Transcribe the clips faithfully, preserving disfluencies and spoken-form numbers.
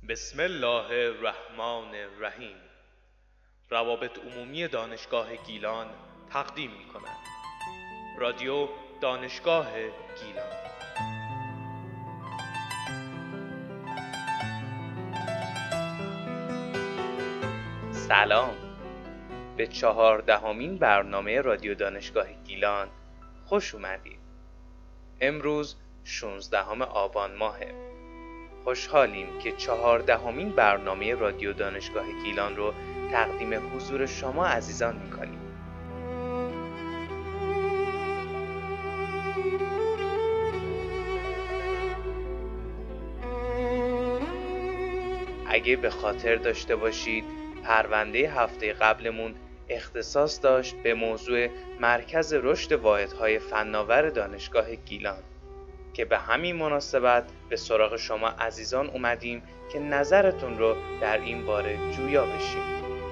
بسم الله الرحمن الرحیم. روابط عمومی دانشگاه گیلان تقدیم می کند. رادیو دانشگاه گیلان. سلام، به چهاردهمین برنامه رادیو دانشگاه گیلان خوش اومدید. امروز شانزدهم آبان ماهه. خوشحالیم که چهاردهمین برنامه رادیو دانشگاه گیلان رو تقدیم حضور شما عزیزان می‌کنیم. اگه به خاطر داشته باشید پرونده هفته قبلمون اختصاص داشت به موضوع مرکز رشد واحدهای فناور دانشگاه گیلان که به همین مناسبت به سراغ شما عزیزان اومدیم که نظرتون رو در این باره جویا بشیم.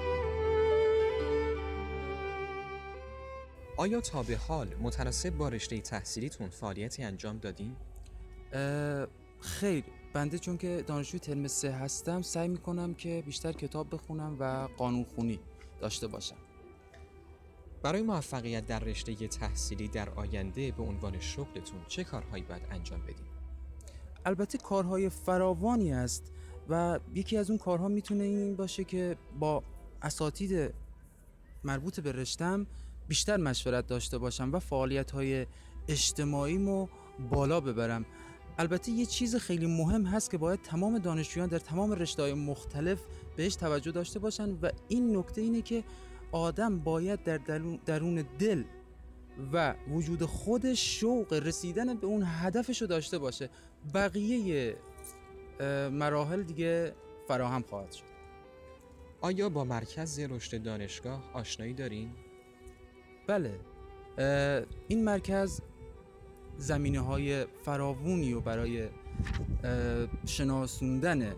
آیا تا به حال متناسب با رشته تحصیلیتون فعالیتی انجام دادین؟ خیر، بنده چون که دانشجوی ترم سه هستم سعی میکنم که بیشتر کتاب بخونم و قانون خونی داشته باشم. برای موفقیت در رشته تحصیلی در آینده به عنوان شغلتون چه کارهایی باید انجام بدین؟ البته کارهای فراوانی است و یکی از اون کارها میتونه این باشه که با اساتید مربوط به رشته‌ام بیشتر مشورت داشته باشم و فعالیت‌های اجتماعیمو بالا ببرم. البته یه چیز خیلی مهم هست که باید تمام دانشجویان در تمام رشته‌های مختلف بهش توجه داشته باشن و این نکته اینه که آدم باید در درون دل و وجود خودش شوق رسیدن به اون هدفشو داشته باشه. بقیه مراحل دیگه فراهم خواهد شد. آیا با مرکز رشد دانشگاه آشنایی دارین؟ بله، این مرکز زمینه‌های فراوونی و برای شناسوندن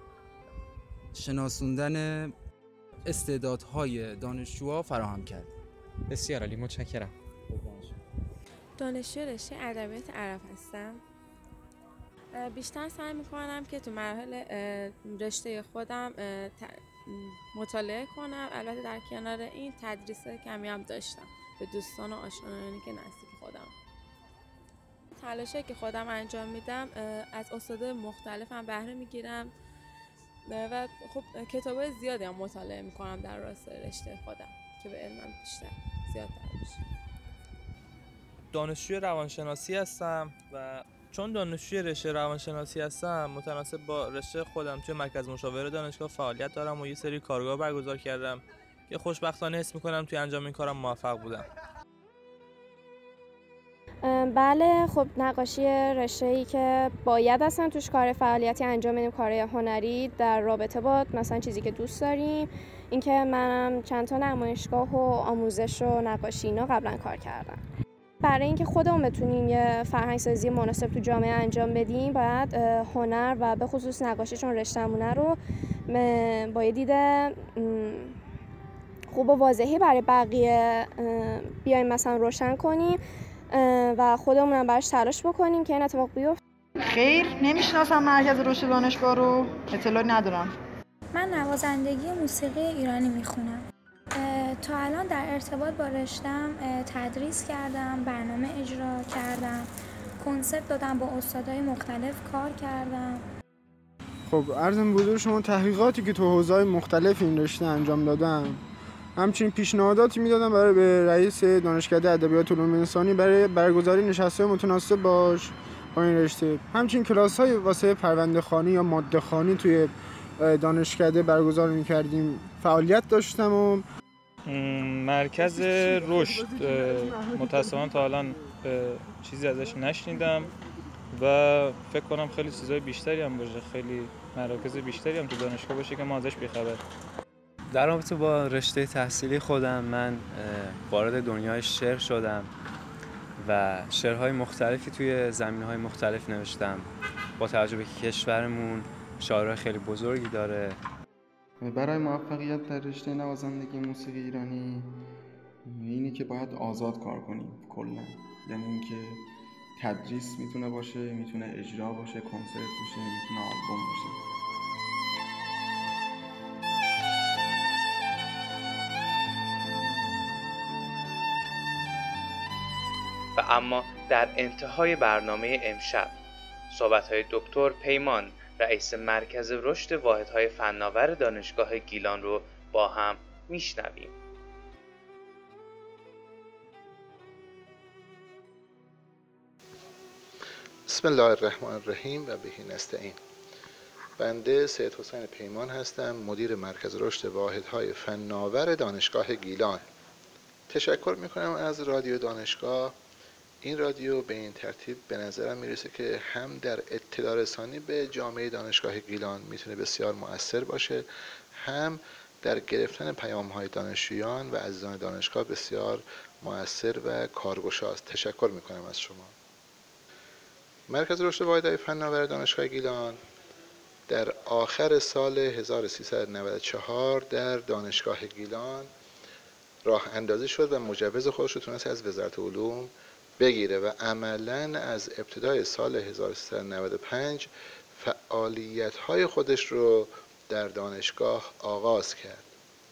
شناسوندن استعدادهای دانشجوها فراهم کرد. بسیار عالی، متشکرم. دانشجوی رشته ادبیات عرب هستم. بیشتر سعی میکنم که تو مراحل رشته خودم مطالعه کنم. البته در کنار این تدریس کمی هم داشتم به دوستان و آشنایانی که نزدیک خودم. تلاشی که خودم انجام میدم از استادای مختلفم بهره میگیرم و خب کتابای زیادی هم مطالعه میکنم در راستای رشته خودم که به علمم بیشتر زیادتر بشه. دانشجوی روانشناسی هستم و چون دانشجوی رشته روانشناسی هستم متناسب با رشته خودم توی مرکز مشاوره دانشگاه فعالیت دارم و یه سری کارگاه برگزار کردم که خوشبختانه حس میکنم توی انجام این کارم موفق بودم. بله، خب نقاشی رشته‌ای که باید اصلا توش کار فعالیتی انجام بدیم، کار هنری در رابطه با مثلا چیزی که دوست داریم. اینکه منم چند تا نمایشگاه و آموزش و نقاشی اینا قبلا کار کردم. برای اینکه خودمون بتونیم یه فرهنگ سازی مناسب تو جامعه انجام بدیم باید هنر و به خصوص نقاشی چون رشته‌مونه رو با یه دید خوب و واضحی برای بقیه بیایم مثلا روشن کنیم و خودمون هم براش تلاش بکنیم که این اتفاق بیفته. خیر، نمیشناسم مرکز رشد دانشگاه رو، اطلاعی ندارم. من نوازندگی موسیقی ایرانی میخونم. تا الان در ارتباط با رشته‌ام تدریس کردم، برنامه اجرا کردم، کنسرت دادم، با استادای مختلف کار کردم. خب عرضم بزرگ شما تحقیقاتی که تو حوزه‌های مختلف این رشته انجام دادم، همچنین پیشنهاداتی میدادم برای به رئیس دانشکده ادبیات علوم انسانی برای برگزاری نشست‌های متناسب باش با این رشته. همچنین کلاس‌های واسه پرونده‌خوانی یا ماده‌خوانی توی دانشکده برگزار می‌کردیم. فعالیت داشتم و مرکز رشد متأسفانه تا الان چیزی ازش نشنیدم و فکر کنم خیلی چیزای بیشتری هم باشه، خیلی مراکز بیشتری هم تو دانشگاه باشه که ما ازش بی‌خبر. در رابطه با رشته تحصیلی خودم من وارد دنیای شعر شدم و شعرهای مختلفی توی زمینه‌های مختلف نوشتم. با توجه به که کشورمون شاعرای خیلی بزرگی داره. برای موفقیت در رشته نوازندگی موسیقی ایرانی اینه که باید آزاد کار کنیم کلا، یعنی اینکه تدریس میتونه باشه، میتونه اجرا باشه، کنسرت باشه، میتونه آلبوم باشه. و اما در انتهای برنامه امشب صحبت‌های دکتر پیمان، رئیس مرکز رشد واحدهای فناور دانشگاه گیلان رو با هم میشنویم. بسم الله الرحمن الرحیم و بهی نستعین. بنده سید حسین پیمان هستم، مدیر مرکز رشد واحدهای فناور دانشگاه گیلان. تشکر میکنم از رادیو دانشگاه. این رادیو به این ترتیب به نظرم میرسه که هم در اطلاع رسانی به جامعه دانشگاه گیلان میتونه بسیار مؤثر باشه، هم در گرفتن پیام‌های دانشجویان و عزیزان دانشگاه بسیار مؤثر و کارگشاست. تشکر میکنم از شما. مرکز رشد واحدهای فناور دانشگاه گیلان در آخر سال هزار و سیصد و نود و چهار در دانشگاه گیلان راه اندازی شد و مجوز خودش رو تونست از وزارت علوم بگیره و عملاً از ابتدای سال هزار و سیصد و نود و پنج فعالیت‌های خودش رو در دانشگاه آغاز کرد.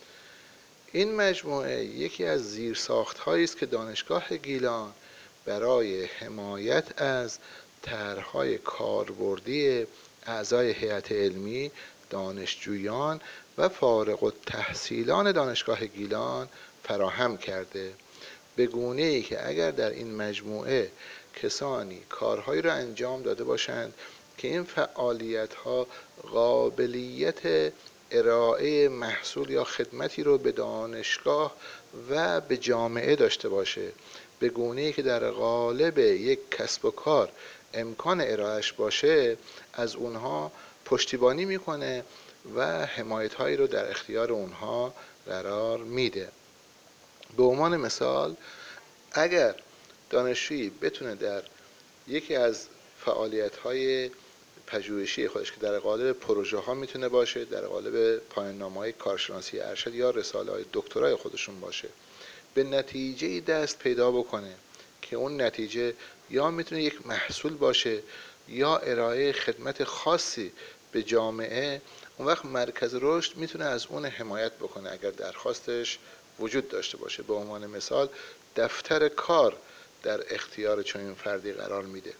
این مجموعه یکی از زیرساخت‌هایی است که دانشگاه گیلان برای حمایت از طرح‌های کاربردی اعضای هیئت علمی، دانشجویان و فارغ التحصیلان دانشگاه گیلان فراهم کرده، به گونه‌ای که اگر در این مجموعه کسانی کارهایی را انجام داده باشند که این فعالیت‌ها قابلیت ارائه محصول یا خدمتی رو به دانشگاه و به جامعه داشته باشه، به گونه‌ای که در قالب یک کسب و کار امکان ارائهش باشه، از اونها پشتیبانی میکنه و حمایت‌هایی رو در اختیار اونها قرار میده. به عنوان مثال، اگر دانشجویی بتونه در یکی از فعالیت‌های پژوهشی خودش که در قالب پروژه ها میتونه باشه، در قالب پایان‌نامه‌های کارشناسی ارشد یا رساله‌های دکترای خودشون باشه، به نتیجه دست پیدا بکنه که اون نتیجه یا میتونه یک محصول باشه یا ارائه خدمت خاصی به جامعه، اون وقت مرکز رشد میتونه از اون حمایت بکنه اگر درخواستش وجود داشته باشه. به عنوان مثال، دفتر کار در اختیار چنین فردی قرار میده.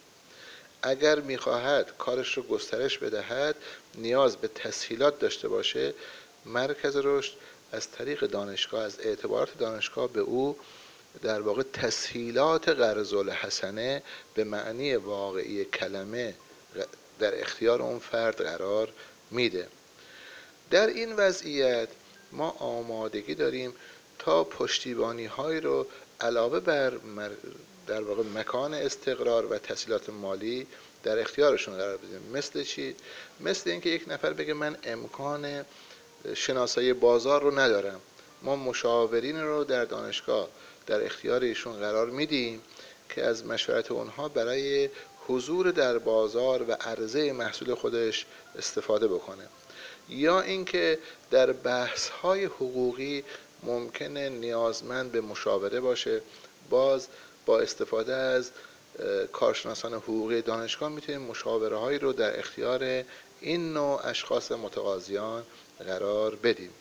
اگر میخواهد کارش رو گسترش بدهد، نیاز به تسهیلات داشته باشه، مرکز رشد از طریق دانشگاه، از اعتبارات دانشگاه به او در واقع تسهیلات قرض الحسنه به معنی واقعی کلمه در اختیار اون فرد قرار میده. در این وضعیت ما آمادگی داریم تا پشتیبانی های رو علاوه بر در واقع مکان استقرار و تسهیلات مالی در اختیارشون قرار بدیم. مثل چی؟ مثل اینکه یک نفر بگه من امکان شناسایی بازار رو ندارم، ما مشاورین رو در دانشگاه در اختیار ایشون قرار میدیم که از مشورت اونها برای حضور در بازار و عرضه محصول خودش استفاده بکنه. یا اینکه در بحث‌های حقوقی ممکنه نیازمند به مشاوره باشه، باز با استفاده از کارشناسان حقوقی دانشگاه میتونیم مشاوره هایی رو در اختیار این نوع اشخاص متقاضیان قرار بدیم.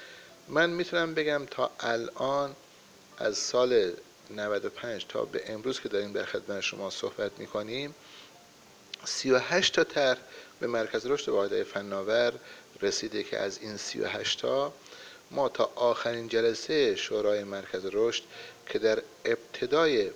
من میتونم بگم تا الان از سال نود و پنج تا به امروز که داریم در خدمت شما صحبت میکنیم، سی و هشت تا طرح به مرکز رشد واحدهای فناور رسیده که از این سی و هشت تا ما تا آخرین جلسه شورای مرکز رشد که در ابتدای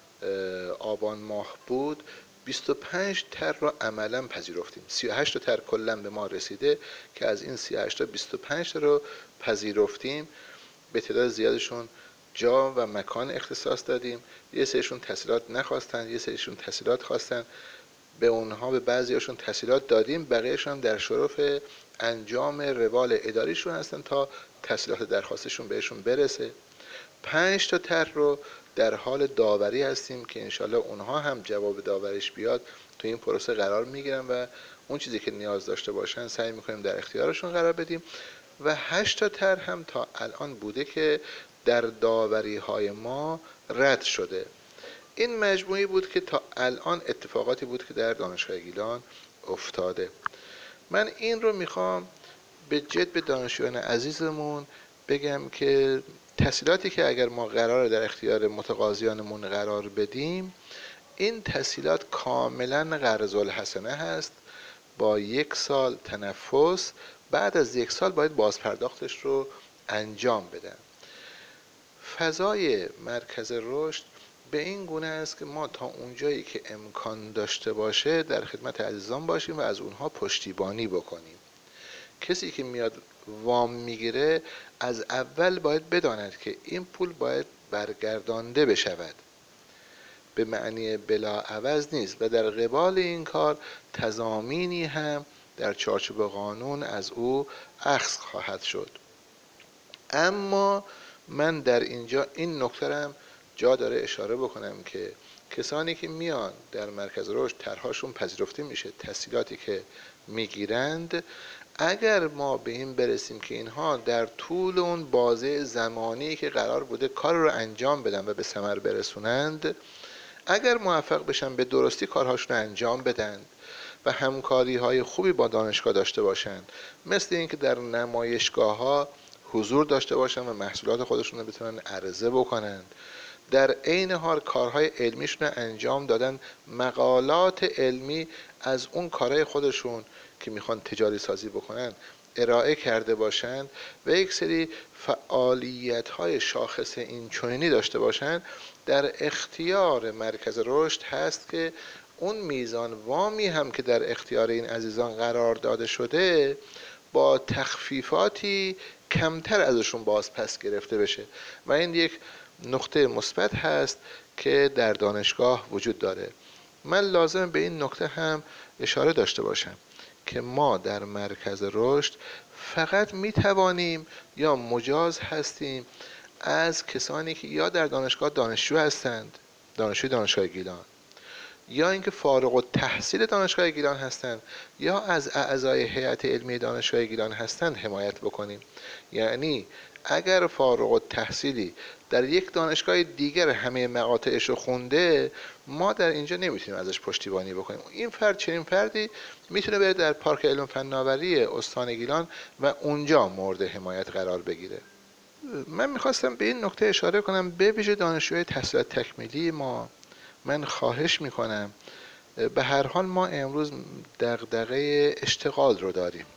آبان ماه بود، بیست و پنج طرح رو عملا پذیرفتیم. سی و هشت تا طرح کلا به ما رسیده که از این سی و هشت تا بیست و پنج تا رو پذیرفتیم. به تعداد زیادشون جا و مکان اختصاص دادیم. یه سریشون تسهیلات نخواستن، یه سریشون تسهیلات خواستن، به اونها به بعضیاشون تسهیلات دادیم، بقیه‌شون در شرف انجام روال اداریشون هستن تا تسهیلات درخواستشون بهشون برسه. پنج تا طرح رو در حال داوری هستیم که انشالله اونها هم جواب داوریش بیاد تو این پروسه قرار میگیرن و اون چیزی که نیاز داشته باشن سعی میکنیم در اختیارشون قرار بدیم. و هشت تا طرح هم تا الان بوده که در داوری های ما رد شده. این مجموعی بود که تا الان اتفاقاتی بود که در دانشگاه گیلان افتاده. من این رو میخوام به جد به دانشجویان عزیزمون بگم که تسهیلاتی که اگر ما قرار در اختیار متقاضیانمون قرار بدیم، این تسهیلات کاملا قرض الحسنه هست، با یک سال تنفس، بعد از یک سال باید بازپرداختش رو انجام بدن. فضای مرکز رشد به این گونه است که ما تا اونجایی که امکان داشته باشه در خدمت عزیزان باشیم و از اونها پشتیبانی بکنیم. کسی که میاد وام میگیره از اول باید بداند که این پول باید برگردانده بشود، به معنی بلا عوض نیست و در قبال این کار تضامینی هم در چارچوب قانون از او اخذ خواهد شد. اما من در اینجا این نکته هم جا داره اشاره بکنم که کسانی که میان در مرکز رشد طرحشون پذیرفته میشه، تسهیلاتی که میگیرند، اگر ما به این برسیم که اینها در طول اون بازه زمانی که قرار بوده کار رو انجام بدن و به ثمر برسونند، اگر موفق بشن به درستی کارهاشون رو انجام بدن و همکاری های خوبی با دانشگاه داشته باشند، مثل اینکه در نمایشگاه ها حضور داشته باشن و محصولات خودشون رو بتونن عرضه بکنند، در عین حال کارهای علمیشون رو انجام دادن، مقالات علمی از اون کارهای خودشون که میخوان تجاری سازی بکنن ارائه کرده باشند و یک سری فعالیت های شاخص این چنینی داشته باشند، در اختیار مرکز رشد هست که اون میزان وامی هم که در اختیار این عزیزان قرار داده شده با تخفیفاتی کمتر ازشون باز پس گرفته بشه و این یک نقطه مثبت هست که در دانشگاه وجود داره. من لازم به این نکته هم اشاره داشته باشم که ما در مرکز رشد فقط می توانیم یا مجاز هستیم از کسانی که یا در دانشگاه دانشجو هستند، دانشجوی دانشگاه گیلان، یا اینکه فارغ التحصیل دانشگاه گیلان هستند، یا از اعضای هیئت علمی دانشگاه گیلان هستند حمایت بکنیم. یعنی اگر فارغ التحصیلی در یک دانشگاه دیگر همه مقاطعش رو خونده، ما در اینجا نمیتونیم ازش پشتیبانی بکنیم. این فرد چنین فردی میتونه بره در پارک علم فناوری استان گیلان و اونجا مورد حمایت قرار بگیره. من میخواستم به این نکته اشاره کنم، به ویژه دانشجوی تحصیلات تکمیلی ما من خواهش میکنم، به هر حال ما امروز دغدغه اشتغال رو داریم.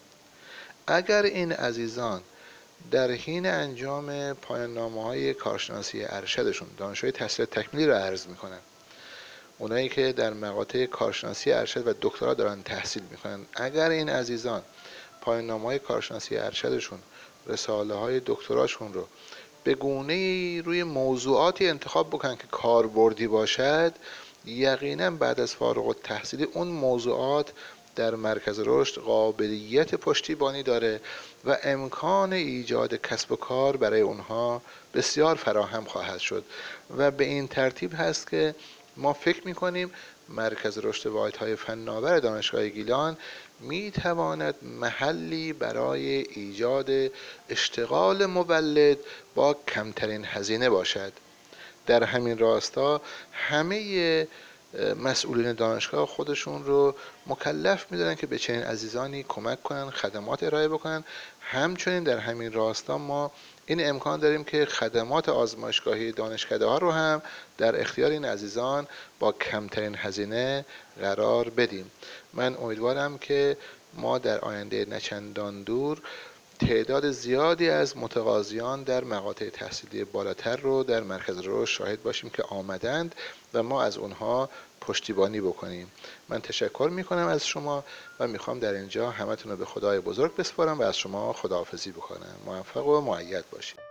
اگر این عزیزان در حین انجام پایان نامه‌های کارشناسی ارشدشون، دانشجوی تحصیل تکمیلی رو عرض میکنن، اونایی که در مقاطع کارشناسی ارشد و دکترا دارن تحصیل میکنن، اگر این عزیزان پایان نامه‌های کارشناسی ارشدشون، رساله های دکتراشون رو به گونه‌ای روی موضوعاتی انتخاب بکنن که کاربردی باشد، یقینا بعد از فارغ التحصیلی اون موضوعات در مرکز رشد قابلیت پشتیبانی داره و امکان ایجاد کسب و کار برای اونها بسیار فراهم خواهد شد و به این ترتیب هست که ما فکر میکنیم مرکز رشد واحدهای فناور دانشگاه گیلان می تواند محلی برای ایجاد اشتغال مولد با کمترین هزینه باشد. در همین راستا همه مسئولین دانشگاه خودشون رو مکلف می‌دونن که به چنین عزیزانی کمک کنن، خدمات ارائه بکنن. همچنین در همین راستا ما این امکان داریم که خدمات آزمایشگاهی دانشکده ها رو هم در اختیار این عزیزان با کمترین هزینه قرار بدیم. من امیدوارم که ما در آینده نچندان دور تعداد زیادی از متقاضیان در مقاطع تحصیلی بالاتر رو در مرکز رشد شاهد باشیم که آمدند و ما از اونها پشتیبانی بکنیم. من تشکر میکنم از شما و میخوام در اینجا همتون رو به خدای بزرگ بسپارم و از شما خداحافظی بکنم. موفق و مؤید باشید.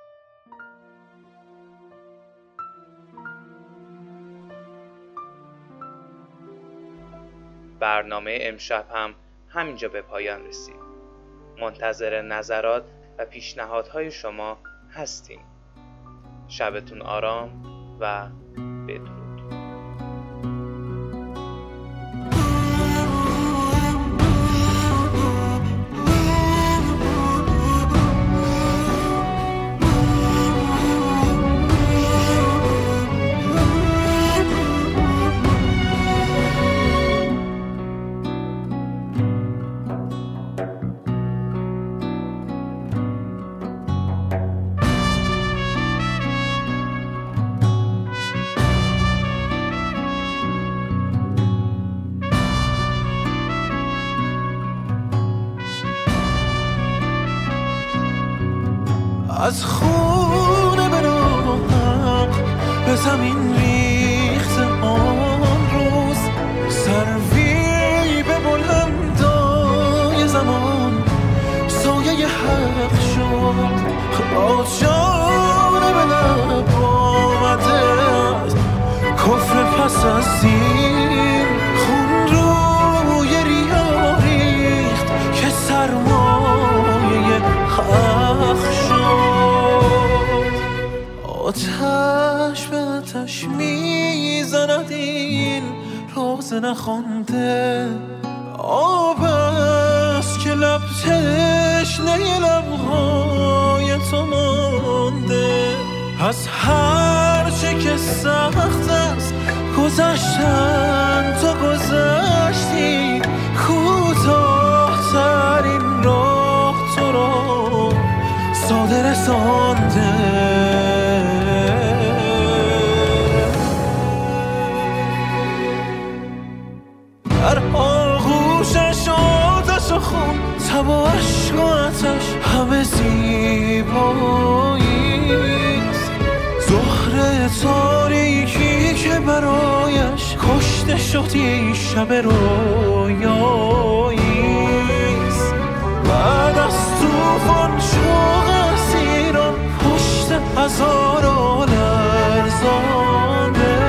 برنامه امشب هم همینجا به پایان رسید. منتظر نظرات و پیشنهادهای شما هستیم. شبتون آرام و بدرود. از خونه به راهم به زمین ریخت آن روز، سروی به بلندای زمان سایه حق شد. آجان به لب آمده از کفر پس از این، خون روی ریا ریخت که سرمایه حق شد. آتش به آتش میزند این راز نخوانده، آب است که لب تشنه لبهای تو مانده. از هر چه که سخت است گذشتن تو گذشتی، کوتاه‌ترین راه تو را ساده رسانده. در آغوشش آتش و خون، تب و عشق و آتش همه زیباییست. زهره تاریکی که برایش کشته شدی شب رویاییست. بعد از طوفان شوق اسیران پشت هزاران لرزانده،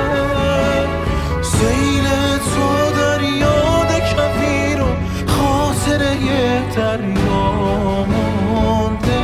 سیل تو در یاد کویر و خاطره دریا مانده.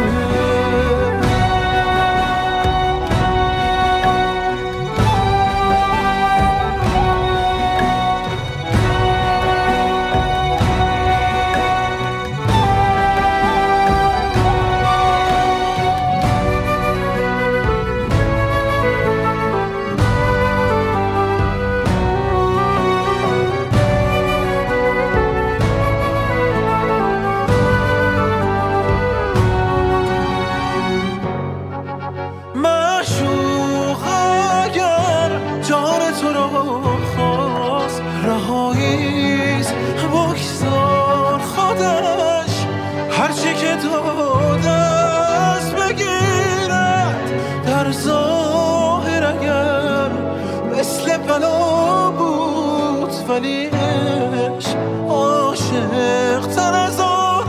ولی عشق عاشق تر از آن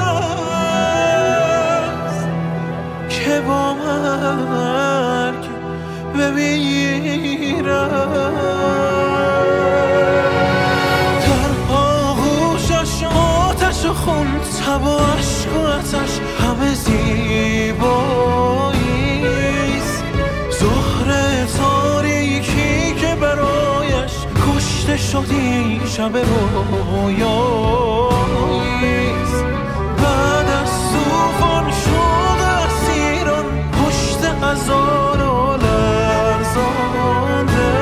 است که با مرگ بمیرد. در آغوشش آتش و خون، تب و عشق و آتش همه زیباییست. زهره تاریکی که برایش کشته شدی شب رویاییست. بعد از طوفان شوق اسیران پشت هزار و لرزانده،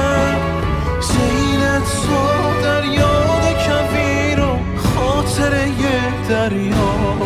سیل تو در یاد کویر و خاطره دریا